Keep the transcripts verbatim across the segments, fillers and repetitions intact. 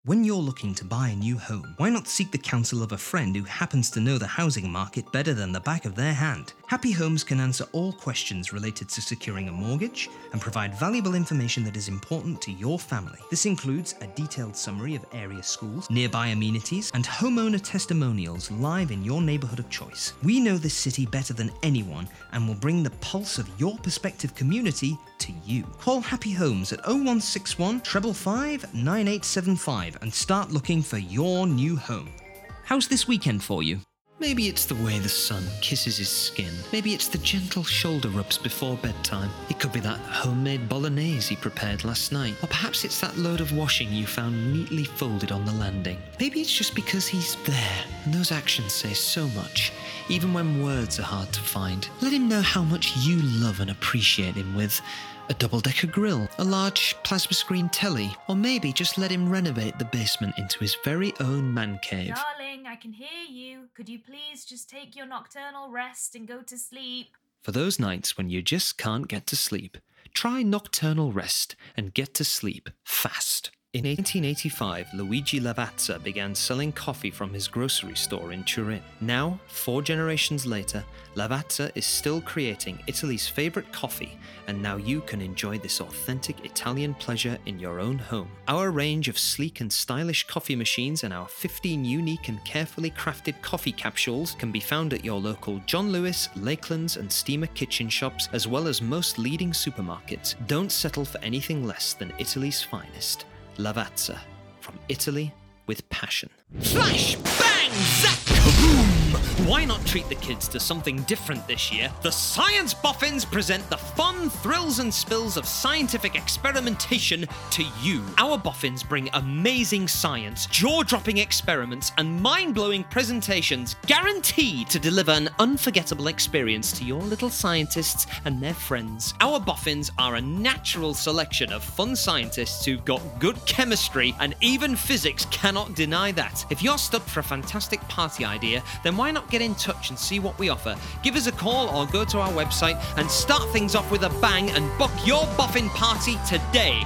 When you're looking to buy a new home, why not seek the counsel of a friend who happens to know the housing market better than the back of their hand? Happy Homes can answer all questions related to securing a mortgage and provide valuable information that is important to your family. This includes a detailed summary of area schools, nearby amenities, and homeowner testimonials live in your neighborhood of choice. We know this city better than anyone and will bring the pulse of your prospective community to you. Call Happy Homes at oh one six one, five five five, nine eight seven five and start looking for your new home. How's this weekend for you? Maybe it's the way the sun kisses his skin. Maybe it's the gentle shoulder rubs before bedtime. It could be that homemade bolognese he prepared last night. Or perhaps it's that load of washing you found neatly folded on the landing. Maybe it's just because he's there, and those actions say so much, even when words are hard to find. Let him know how much you love and appreciate him with a double-decker grill, a large plasma screen telly, or maybe just let him renovate the basement into his very own man cave. Darling, I can hear you. Could you please just take your nocturnal rest and go to sleep? For those nights when you just can't get to sleep, try nocturnal rest and get to sleep fast. In eighteen eighty-five, Luigi Lavazza began selling coffee from his grocery store in Turin. Now, four generations later, Lavazza is still creating Italy's favorite coffee, and now you can enjoy this authentic Italian pleasure in your own home. Our range of sleek and stylish coffee machines and our fifteen unique and carefully crafted coffee capsules can be found at your local John Lewis, Lakelands, and Steamer kitchen shops, as well as most leading supermarkets. Don't settle for anything less than Italy's finest. Lavazza, from Italy with passion. Flash! Bang! Zap! Kaboom! Why not treat the kids to something different this year? The Science Boffins present the fun, thrills and spills of scientific experimentation to you. Our boffins bring amazing science, jaw-dropping experiments and mind-blowing presentations guaranteed to deliver an unforgettable experience to your little scientists and their friends. Our boffins are a natural selection of fun scientists who've got good chemistry, and even physics cannot deny that. If you're stuck for a fantastic party idea, then why not get in touch and see what we offer? Give us a call or go to our website and start things off with a bang and book your boffin party today.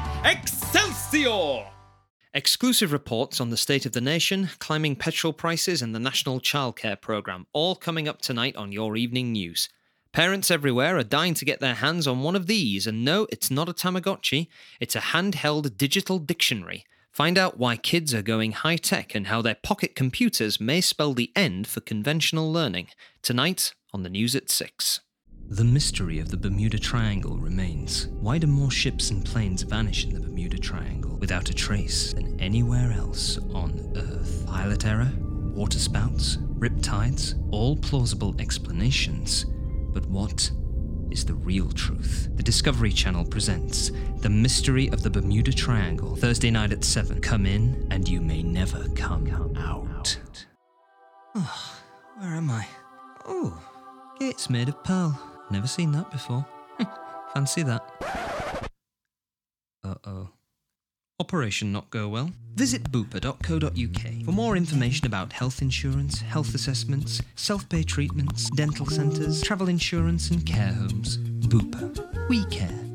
Excelsior! Exclusive reports on the state of the nation, climbing petrol prices and the National Childcare Programme, all coming up tonight on your evening news. Parents everywhere are dying to get their hands on one of these, and no, it's not a Tamagotchi, it's a handheld digital dictionary. Find out why kids are going high-tech and how their pocket computers may spell the end for conventional learning. Tonight on the news at six. The mystery of the Bermuda Triangle remains. Why do more ships and planes vanish in the Bermuda Triangle without a trace than anywhere else on Earth? Pilot error? Water spouts? Riptides? All plausible explanations. But what is the real truth? The Discovery Channel presents The Mystery of the Bermuda Triangle, Thursday night at seven. Come in and you may never come out. Oh, where am I? Oh, gate's made of pearl. Never seen that before. Fancy that. Uh-oh. Operation not go well? Visit bupa dot co dot uk for more information about health insurance, health assessments, self-pay treatments, dental centres, travel insurance and care homes. Bupa. We care.